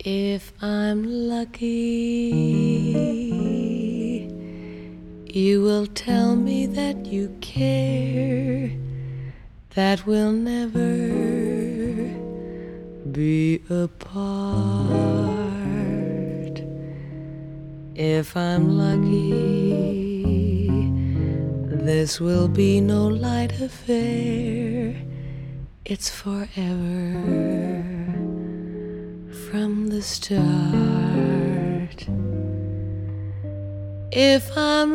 If I'm lucky, you will tell me that you care, that we'll never be apart. If I'm lucky, this will be no light affair. It's forever from the start. If I'm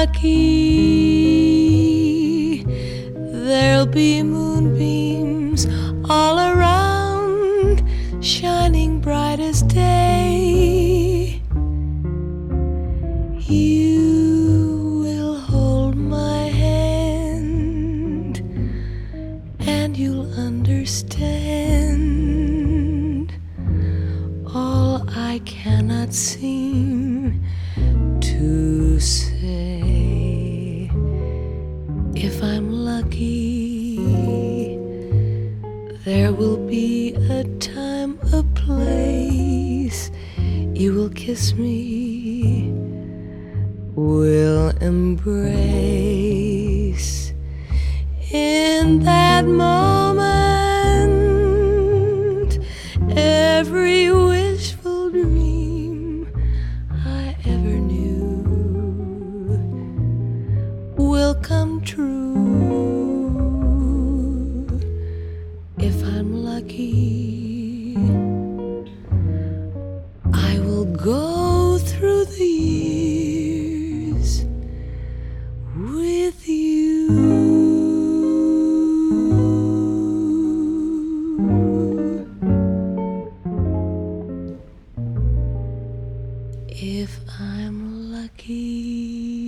lucky, there'll be moonbeams all around, shining bright as day. You will hold my hand, and you'll understand all I cannot seem to say. If I'm lucky, there will be a time, a place. You will kiss me, we'll embrace. In that moment, every wishful dream I ever knew will come true. If I'm lucky, I will go through the years with you. If I'm lucky.